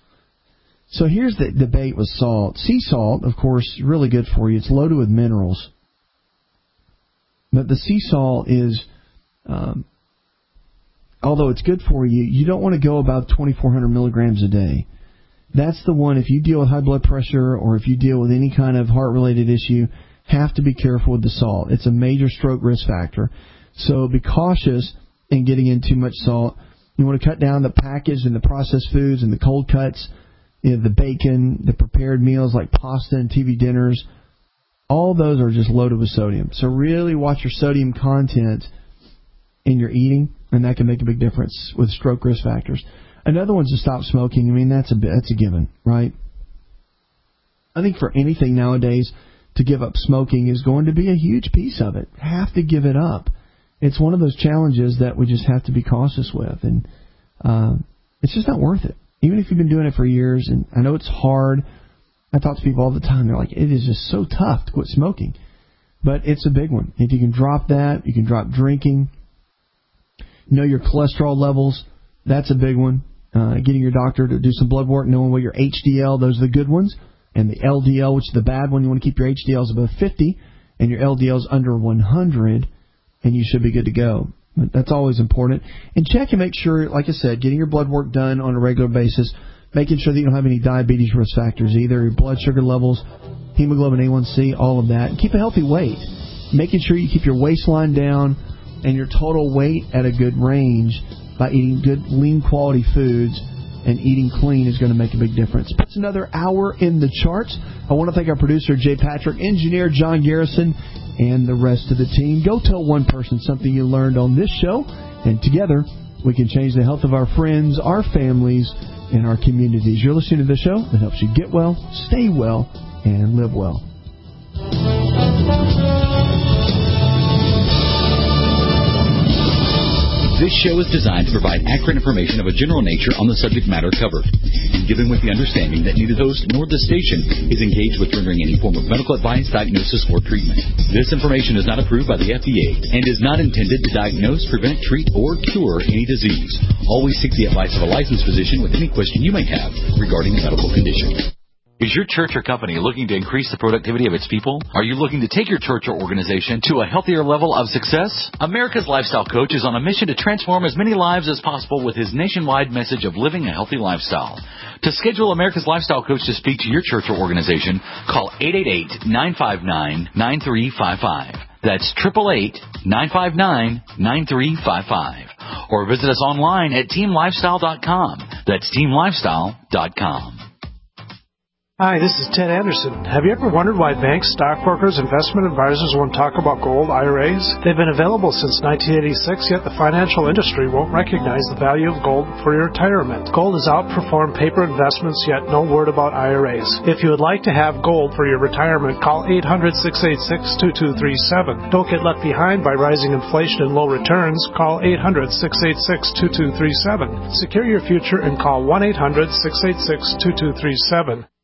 So here's the debate with salt. Sea salt, of course, really good for you. It's loaded with minerals. But the sea salt is, um, although it's good for you, you don't want to go about twenty-four hundred milligrams a day. That's the one, if you deal with high blood pressure or if you deal with any kind of heart-related issue, have to be careful with the salt. It's a major stroke risk factor. So be cautious in getting in too much salt. You want to cut down the packaged and the processed foods and the cold cuts, you know, the bacon, the prepared meals like pasta and T V dinners. All those are just loaded with sodium. So really watch your sodium content in your eating, and that can make a big difference with stroke risk factors. Another one's to stop smoking. I mean, that's a that's a given, right? I think for anything nowadays, to give up smoking is going to be a huge piece of it. Have to give it up. It's one of those challenges that we just have to be cautious with, and uh, it's just not worth it. Even if you've been doing it for years, and I know it's hard. I talk to people all the time. They're like, it is just so tough to quit smoking. But it's a big one. If you can drop that, you can drop drinking. Know your cholesterol levels. That's a big one. Uh, getting your doctor to do some blood work, knowing what your H D L, those are the good ones, and the L D L, which is the bad one. You want to keep your H D Ls above fifty, and your L D Ls under one hundred, and you should be good to go. But that's always important. And check and make sure, like I said, getting your blood work done on a regular basis, making sure that you don't have any diabetes risk factors either, your blood sugar levels, hemoglobin A one C, all of that. And keep a healthy weight. Making sure you keep your waistline down and your total weight at a good range by eating good, lean quality foods, and eating clean is going to make a big difference. It's another hour in the charts. I want to thank our producer, Jay Patrick, engineer John Garrison, and the rest of the team. Go tell one person something you learned on this show, and together we can change the health of our friends, our families, and our communities. You're listening to the show that helps you get well, stay well, and live well. This show is designed to provide accurate information of a general nature on the subject matter covered, given with the understanding that neither the host nor the station is engaged with rendering any form of medical advice, diagnosis, or treatment. This information is not approved by the F D A and is not intended to diagnose, prevent, treat, or cure any disease. Always seek the advice of a licensed physician with any question you may have regarding a medical condition. Is your church or company looking to increase the productivity of its people? Are you looking to take your church or organization to a healthier level of success? America's Lifestyle Coach is on a mission to transform as many lives as possible with his nationwide message of living a healthy lifestyle. To schedule America's Lifestyle Coach to speak to your church or organization, call eight eight eight, nine five nine, nine three five five. That's eight eight eight, nine five nine, nine three five five. Or visit us online at team lifestyle dot com. That's team lifestyle dot com. Hi, this is Ted Anderson. Have you ever wondered why banks, stockbrokers, investment advisors won't talk about gold I R As? They've been available since nineteen eighty-six, yet the financial industry won't recognize the value of gold for your retirement. Gold has outperformed paper investments, yet no word about I R As. If you would like to have gold for your retirement, call eight hundred, six eight six, two two three seven. Don't get left behind by rising inflation and low returns. Call eight hundred, six eight six, two two three seven. Secure your future and call one eight hundred, six eight six, two two three seven.